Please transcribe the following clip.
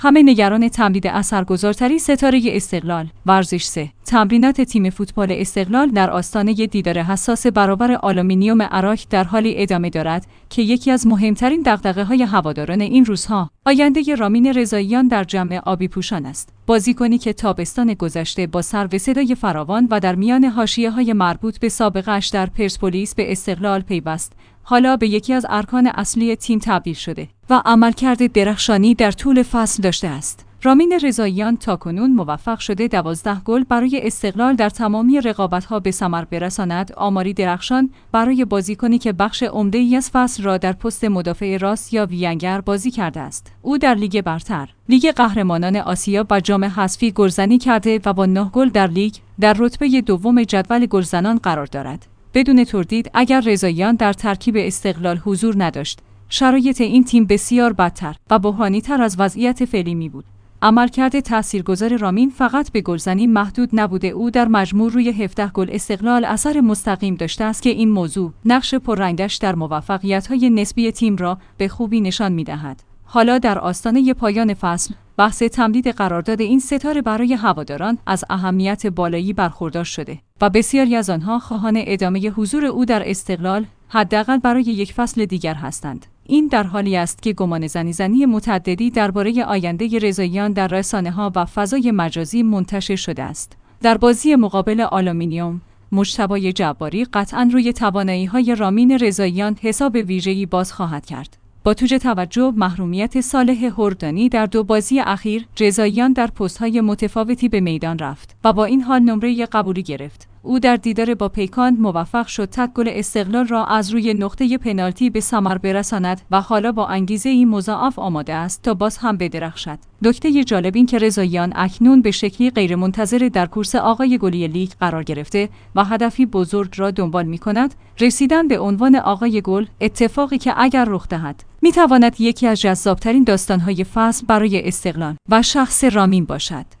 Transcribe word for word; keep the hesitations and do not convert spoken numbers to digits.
همه نگران تمدید اثرگذارترین ستاره استقلال. ورزش سه. تمرینات تیم فوتبال استقلال در آستانه دیدار حساس برابر آلومینیوم اراک در حالی ادامه دارد که یکی از مهمترین دغدغه‌های هواداران این روزها آینده رامین رضاییان در جمع آبی پوشان است. بازیکنی که تابستان گذشته با سر و صدای فراوان و در میان حاشیه‌های مربوط به سابقه‌اش در پرسپولیس به استقلال پیوست، حالا به یکی از ارکان اصلی تیم تبدیل شده و عملکرد درخشانی در طول فصل داشته است. رامین رضاییان تاکنون موفق شده دوازده گل برای استقلال در تمامی رقابت‌ها به ثمر برساند، آماری درخشان برای بازیکنی که بخش عمده‌ای از فصل را در پست مدافع راست یا وینگر بازی کرده است. او در لیگ برتر، لیگ قهرمانان آسیا و جام حذفی گلزنی کرده و با نه گل در لیگ در رتبه دوم جدول گلزنان قرار دارد. بدون تردید اگر رضاییان در ترکیب استقلال حضور نداشت، شرایط این تیم بسیار بدتر و بحرانی‌تر از وضعیت فعلی می بود. عملکرد تاثیرگذار رامین فقط به گلزنی محدود نبوده، او در مجموع روی هفده گل استقلال اثر مستقیم داشته است که این موضوع نقش پررنگش در موفقیت‌های نسبی تیم را به خوبی نشان می‌دهد. حالا در آستانه پایان فصل، بحث تمدید قرارداد این ستاره برای هواداران از اهمیت بالایی برخوردار شده و بسیاری از آنها خواهان ادامه حضور او در استقلال حداقل برای یک فصل دیگر هستند. این در حالی است که گمان زنی زنی متعددی درباره آینده رضاییان در رسانه‌ها و فضای مجازی منتشر شده است. در بازی مقابل آلومینیوم، مجتبی جباری قطعاً روی توانایی‌های رامین رضاییان حساب ویژه‌ای باز خواهد کرد. با توجه توجه محرومیت صالح هردانی در دو بازی اخیر، رضاییان در پست‌های متفاوتی به میدان رفت و با این حال نمره قبولی گرفت. او در دیدار با پیکان موفق شد تک گل استقلال را از روی نقطه پنالتی به ثمر برساند و حالا با انگیزه‌ای مضاعف آماده است تا باز هم بدرخشد. نکته جالب این که رضاییان اکنون به شکلی غیرمنتظره در کورس آقای گلی لیگ قرار گرفته و هدفی بزرگ را دنبال می‌کند، رسیدن به عنوان آقای گل، اتفاقی که اگر رخ دهد می‌تواند یکی از جذاب‌ترین داستان‌های فصل برای استقلال و شخص رامین باشد.